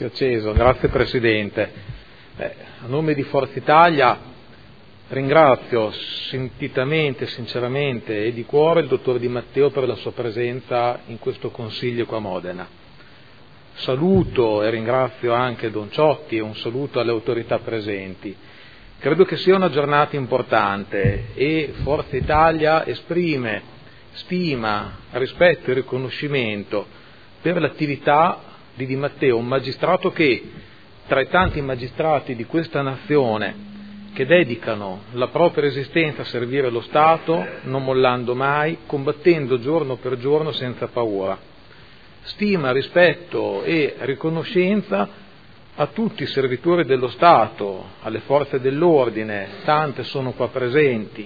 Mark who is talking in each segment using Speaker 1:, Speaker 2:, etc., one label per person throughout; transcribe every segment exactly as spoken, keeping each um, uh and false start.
Speaker 1: Si è acceso, grazie Presidente. Beh, a nome di Forza Italia ringrazio sentitamente, sinceramente e di cuore il dottor Di Matteo per la sua presenza in questo Consiglio qua a Modena. Saluto e ringrazio anche Don Ciotti e un saluto alle autorità presenti. Credo che sia una giornata importante e Forza Italia esprime stima, rispetto e riconoscimento per l'attività di Di Matteo, un magistrato che tra i tanti magistrati di questa nazione che dedicano la propria esistenza a servire lo Stato, non mollando mai, combattendo giorno per giorno senza paura. Stima, rispetto e riconoscenza a tutti i servitori dello Stato, alle forze dell'ordine, tante sono qua presenti,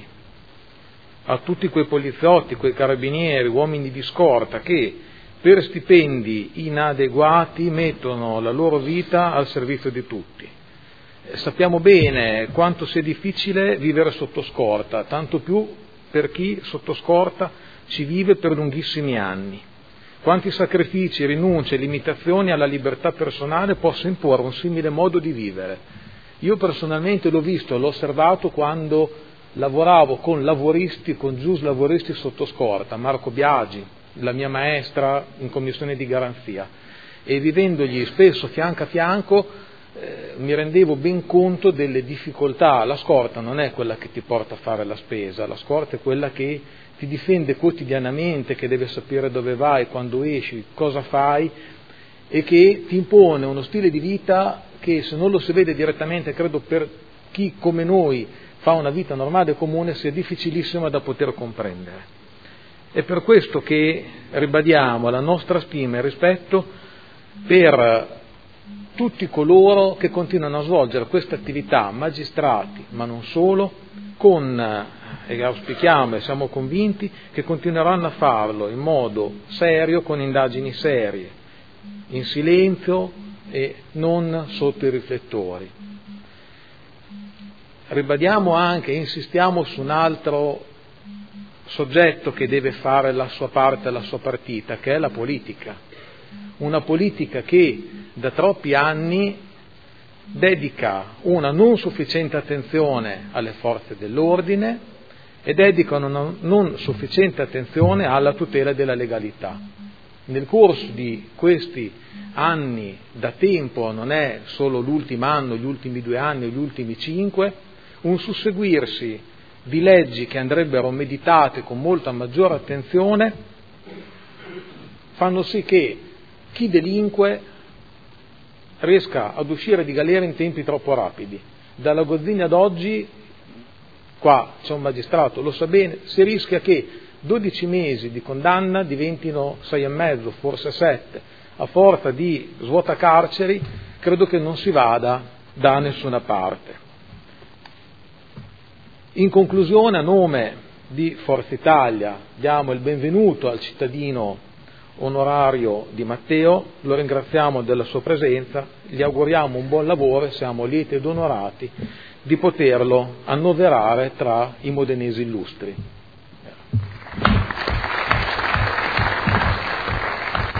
Speaker 1: a tutti quei poliziotti, quei carabinieri, uomini di scorta che per stipendi inadeguati mettono la loro vita al servizio di tutti. Sappiamo bene quanto sia difficile vivere sotto scorta, tanto più per chi sotto scorta ci vive per lunghissimi anni. Quanti sacrifici, rinunce e limitazioni alla libertà personale possa imporre un simile modo di vivere. Io personalmente l'ho visto, l'ho osservato quando lavoravo con lavoristi, con gius lavoristi sotto scorta, Marco Biagi, la mia maestra in commissione di garanzia, e vivendogli spesso fianco a fianco eh, mi rendevo ben conto delle difficoltà. La scorta non è quella che ti porta a fare la spesa, la scorta è quella che ti difende quotidianamente, che deve sapere dove vai, quando esci, cosa fai, e che ti impone uno stile di vita che, se non lo si vede direttamente, credo per chi come noi fa una vita normale e comune, sia difficilissima da poter comprendere. È per questo che ribadiamo la nostra stima e rispetto per tutti coloro che continuano a svolgere questa attività, magistrati, ma non solo, con, e auspichiamo e siamo convinti che continueranno a farlo in modo serio, con indagini serie, in silenzio e non sotto i riflettori. Ribadiamo anche e insistiamo su un altro soggetto che deve fare la sua parte, la sua partita, che è la politica. Una politica che da troppi anni dedica una non sufficiente attenzione alle forze dell'ordine e dedica una non sufficiente attenzione alla tutela della legalità. Nel corso di questi anni, da tempo, non è solo l'ultimo anno, gli ultimi due anni o gli ultimi cinque, un susseguirsi di leggi che andrebbero meditate con molta maggiore attenzione fanno sì che chi delinque riesca ad uscire di galera in tempi troppo rapidi. Dalla Gozzini ad oggi, qua c'è un magistrato, lo sa bene, si rischia che dodici mesi di condanna diventino sei e mezzo, forse sette. A forza di svuotacarceri credo che non si vada da nessuna parte. In conclusione, a nome di Forza Italia, diamo il benvenuto al cittadino onorario Di Matteo, lo ringraziamo della sua presenza, gli auguriamo un buon lavoro e siamo lieti ed onorati di poterlo annoverare tra i modenesi illustri.